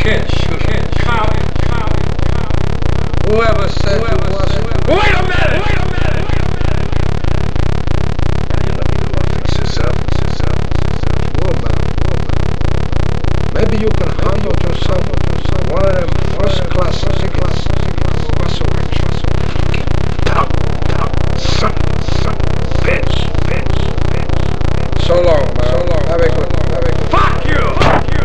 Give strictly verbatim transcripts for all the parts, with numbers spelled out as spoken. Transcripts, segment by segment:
Kiss, kiss, cow, cow, Whoever said you wasn't. Wait a minute! Wait a minute! Wait a minute! You let me know I'll fix this up, fix this up, fix this up. Woman, woman. Maybe you can handle yourself one of them first class tickets. Russell Rich, Russell Rich. Top, top, son, son, bitch, bitch, bitch. So long, man. So long. Have a good one. Have a good one. Fuck you! Fuck you!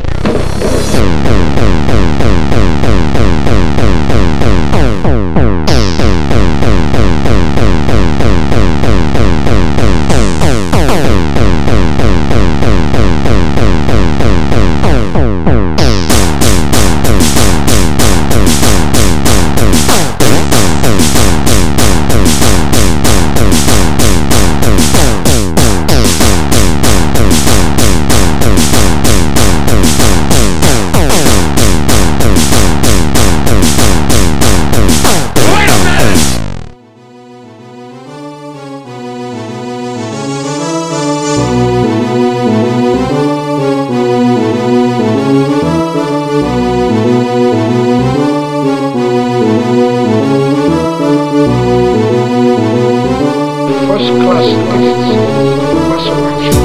First class tickets. Russell Rich.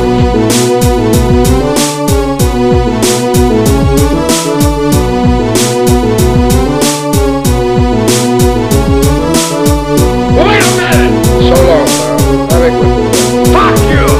Wait a minute! So long, man. Have a good one. Fuck you!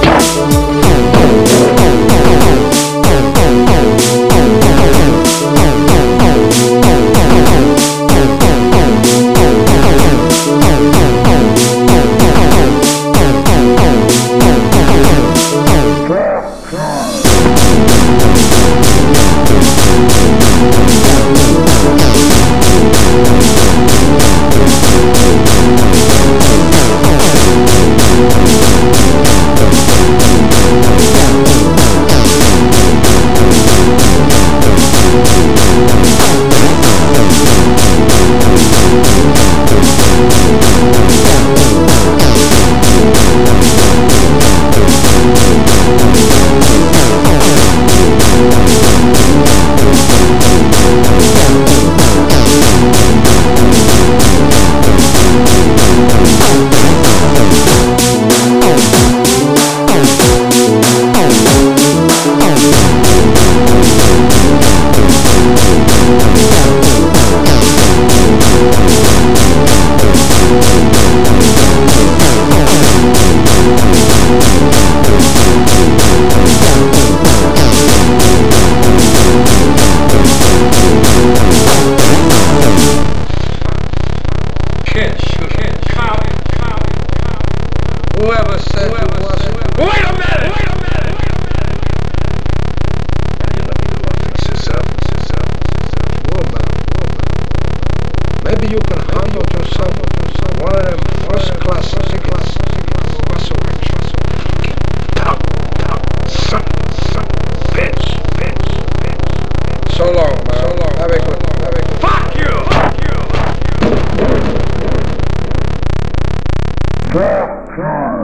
Whoever said you wasn't. Wait a minute! Wait a minute! Wait a minute! You let me know I'll fix this up, fix this up, fix this up. Woman, woman. Maybe you can handle yourself one of them first class tickets. Russell Rich, Russell Rich. Top, top, son, son, bitch, bitch, bitch. So long, man. So long. Have a good one. Have a good one. Fuck you! Fuck you! Yeah, yeah.